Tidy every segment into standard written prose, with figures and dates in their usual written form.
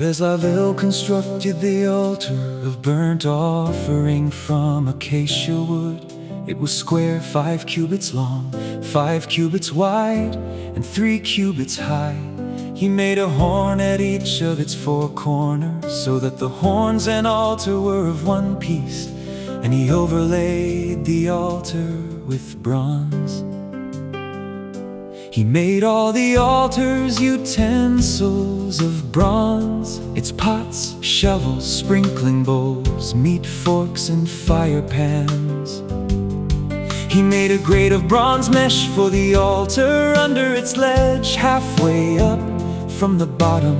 Bezalel constructed the altar of burnt offering from acacia wood. It was square, 5 cubits long, 5 cubits wide, and 3 cubits high. He made a horn at each of its 4 corners, so that the horns and altar were of one piece. And he overlaid the altar with bronze. He made all the altar's utensils of bronze, its pots, shovels, sprinkling bowls, meat forks, and fire pans. He made a grate of bronze mesh for the altar under its ledge, halfway up from the bottom.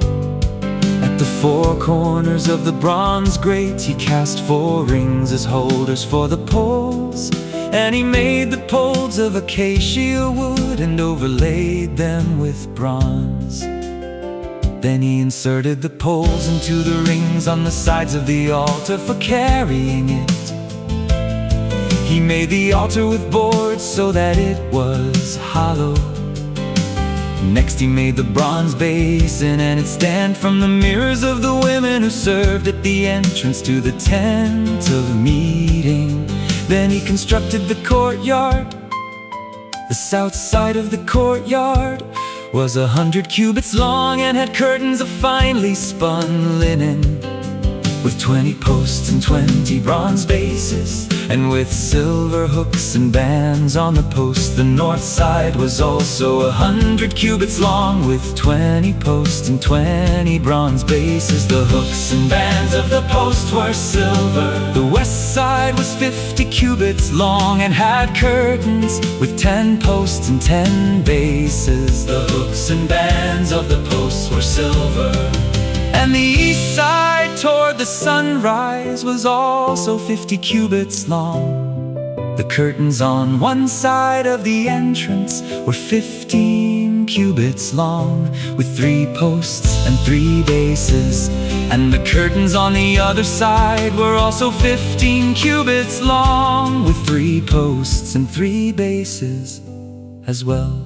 At the 4 corners of the bronze grate, he cast 4 rings as holders for the poles. And he made the poles of acacia wood and overlaid them with bronze. Then he inserted the poles into the rings on the sides of the altar for carrying it. He made the altar with boards so that it was hollow. Next he made the bronze basin and its stand from the mirrors of the women who served at the entrance to the tent of meeting. Then he constructed the courtyard. The south side of the courtyard was 100 cubits long and had curtains of finely spun linen, with 20 posts and 20 bronze bases, and with silver hooks and bands on the posts. The north side was also 100 cubits long, with 20 posts and 20 bronze bases. The hooks and bands of the posts were silver. The west side was 50 cubits long and had curtains, with 10 posts and 10 bases. The hooks and bands of the posts were silver. And the east side toward the sunrise was also 50 cubits long. The curtains on one side of the entrance were 15 cubits long, with 3 posts and 3 bases. And the curtains on the other side were also 15 cubits long, with 3 posts and 3 bases as well.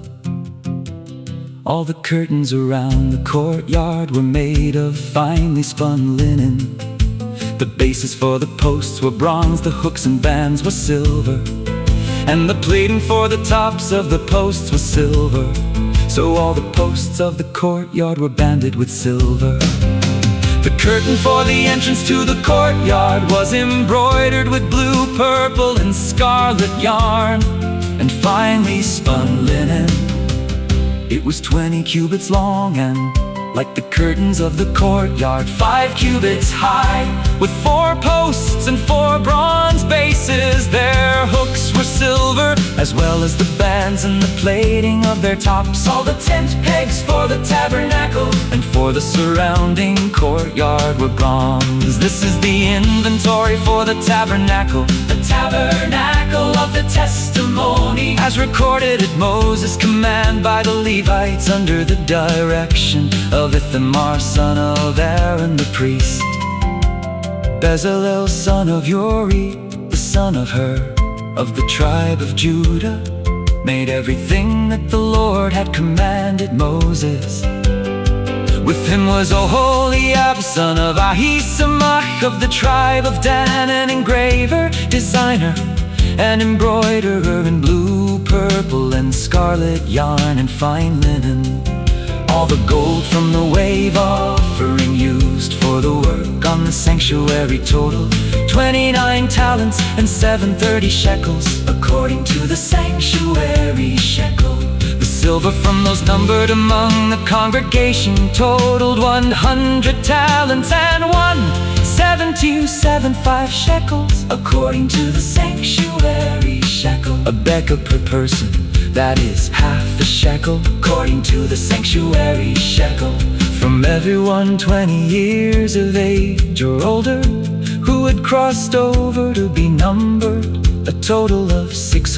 All the curtains around the courtyard were made of finely spun linen. The bases for the posts were bronze, the hooks and bands were silver, and the plating for the tops of the posts was silver. So all the posts of the courtyard were banded with silver. The curtain for the entrance to the courtyard was embroidered with blue, purple, and scarlet yarn, and finely spun linen. It was 20 cubits long and, like the curtains of the courtyard, 5 cubits high, with 4 posts and 4 bronze bases. Their hooks were silver, as well as the bands and the plating of their tops. All the tent pegs for the tabernacle and for the surrounding courtyard were bronze. This is the inventory for the tabernacle of the testimony, as recorded at Moses' command by the Levites under the direction of Ithamar, son of Aaron the priest. Bezalel, son of Uri, the son of Hur, of the tribe of Judah, made everything that the Lord had commanded Moses. With him was Oholiab, son of Ahisamach, of the tribe of Dan, an engraver, designer, and embroiderer in blue, purple, and scarlet yarn and fine linen. All the gold from the wave offering used for the work on the sanctuary totaled 29 talents and 730 shekels, according to the sanctuary shekel. The silver from those numbered among the congregation totaled 100 talents and 17275 shekels, according to the sanctuary shekel. A bekel per person, that is half a shekel, according to the sanctuary shekel. From everyone 20 years of age or older who had crossed over to be numbered, a total of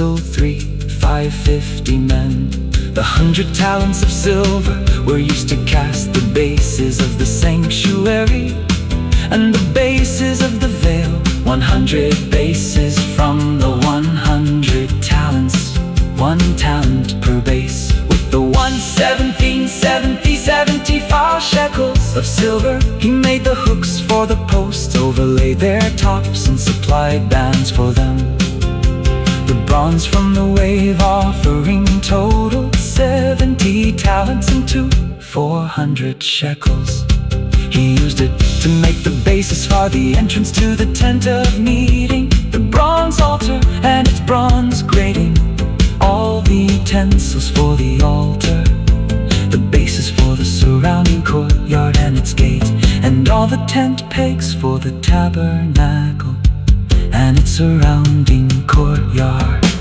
603,550 men. The 100 talents of silver were used to cast the bases of the sanctuary and the bases of the veil, 100 bases from the 100 talents, 1 talent per base, with the 117, 70, 75 25 shekels of silver. He made the hooks for the posts, overlaid their tops, and supplied bands for them. The bronze from the wave offering totaled 70 talents into 400 shekels. He used it to make the basis for the entrance to the tent of meeting, the bronze altar and its bronze grating, all the utensils for the altar, the basis for the surrounding courtyard and its gate, and all the tent pegs for the tabernacle and its surrounding courtyard.